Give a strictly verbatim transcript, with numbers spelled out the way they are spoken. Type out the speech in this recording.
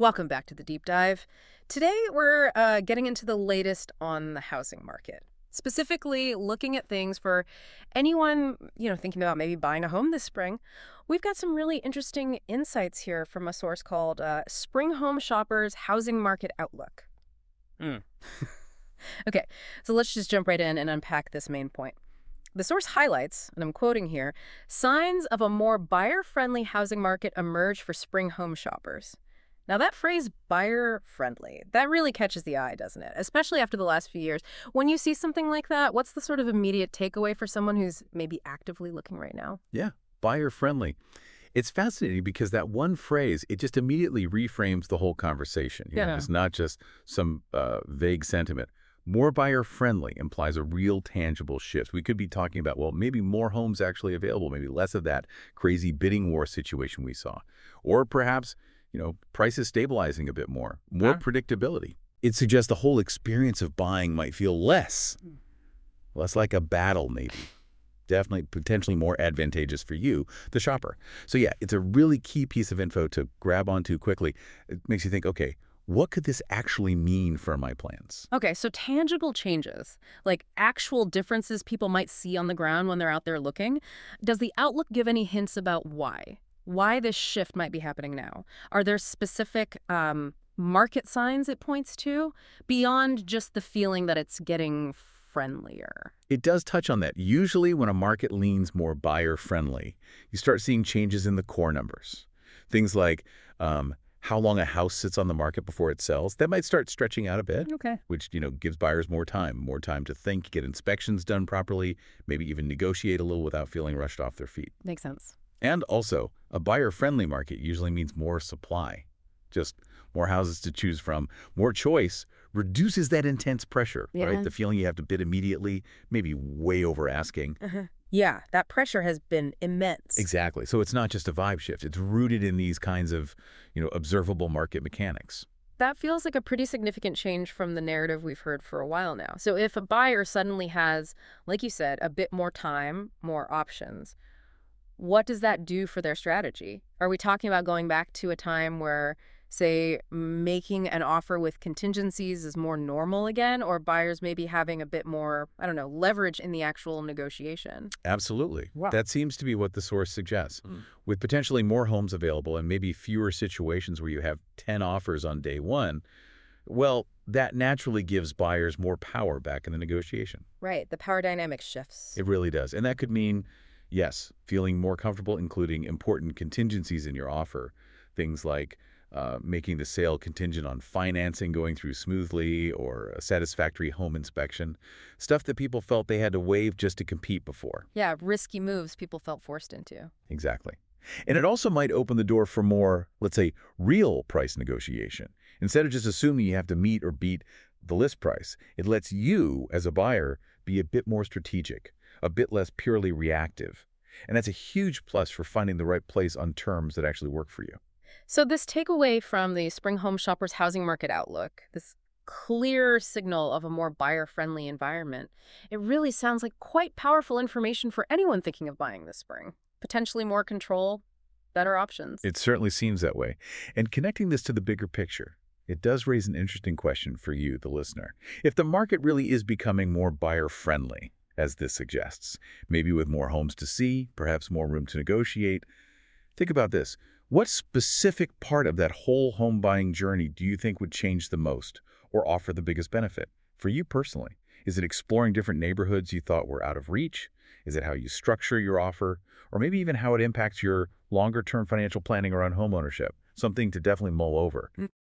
Welcome back to the deep dive. Today, we're uh, getting into the latest on the housing market, specifically looking at things for anyone, you know, thinking about maybe buying a home this spring. We've got some really interesting insights here from a source called uh, Spring Home Shoppers Housing Market Outlook. Mm. Okay, so let's just jump right in and unpack this main point. The source highlights, and I'm quoting here, signs of a more buyer-friendly housing market emerge for spring home shoppers. Now, that phrase, buyer-friendly, that really catches the eye, doesn't it? Especially after the last few years. When you see something like that, what's the sort of immediate takeaway for someone who's maybe actively looking right now? Yeah, buyer friendly. It's fascinating because that one phrase, it just immediately reframes the whole conversation. You know, Yeah. it's not just some uh, vague sentiment. More buyer friendly implies a real tangible shift. We could be talking about, well, maybe more homes actually available, maybe less of that crazy bidding war situation we saw. Or perhaps, you know, prices stabilizing a bit more, more Huh? predictability. It suggests the whole experience of buying might feel less, less like a battle maybe. Definitely potentially more advantageous for you, the shopper. So yeah, it's a really key piece of info to grab onto quickly. It makes you think, okay, what could this actually mean for my plans? Okay, so tangible changes, like actual differences people might see on the ground when they're out there looking. Does the outlook give any hints about why? Why this shift might be happening now? Are there specific um, market signs it points to beyond just the feeling that it's getting friendlier? It does touch on that. Usually when a market leans more buyer-friendly, you start seeing changes in the core numbers. Things like um, how long a house sits on the market before it sells. That might start stretching out a bit, Okay. which, you know, gives buyers more time, more time to think, get inspections done properly, maybe even negotiate a little without feeling rushed off their feet. Makes sense. And also, a buyer-friendly market usually means more supply. Just more houses to choose from. More choice reduces that intense pressure, Yeah. right? The feeling you have to bid immediately, maybe way over asking. Uh-huh. Yeah, that pressure has been immense. Exactly. So it's not just a vibe shift. It's rooted in these kinds of, you know, observable market mechanics. That feels like a pretty significant change from the narrative we've heard for a while now. So if a buyer suddenly has, like you said, a bit more time, more options, what does that do for their strategy? Are we talking about going back to a time where, say, making an offer with contingencies is more normal again, or buyers maybe having a bit more, I don't know, leverage in the actual negotiation? Absolutely. Wow. That seems to be what the source suggests. Mm. With potentially more homes available and maybe fewer situations where you have ten offers on day one, well, that naturally gives buyers more power back in the negotiation. Right, the power dynamic shifts. It really does. And that could mean, yes, feeling more comfortable including important contingencies in your offer. Things like uh, making the sale contingent on financing going through smoothly or a satisfactory home inspection. Stuff that people felt they had to waive just to compete before. Yeah, risky moves people felt forced into. Exactly. And it also might open the door for more, let's say, real price negotiation. Instead of just assuming you have to meet or beat the list price, it lets you, as a buyer, be a bit more strategic, a bit less purely reactive. And that's a huge plus for finding the right place on terms that actually work for you. So this takeaway from the Spring Home Shoppers housing market outlook, this clear signal of a more buyer-friendly environment, it really sounds like quite powerful information for anyone thinking of buying this spring. Potentially more control, better options. It certainly seems that way. And connecting this to the bigger picture, it does raise an interesting question for you, the listener. If the market really is becoming more buyer-friendly, as this suggests, maybe with more homes to see, perhaps more room to negotiate, think about this. What specific part of that whole home buying journey do you think would change the most or offer the biggest benefit? For you personally, is it exploring different neighborhoods you thought were out of reach? Is it how you structure your offer? Or maybe even how it impacts your longer-term financial planning around homeownership? Something to definitely mull over.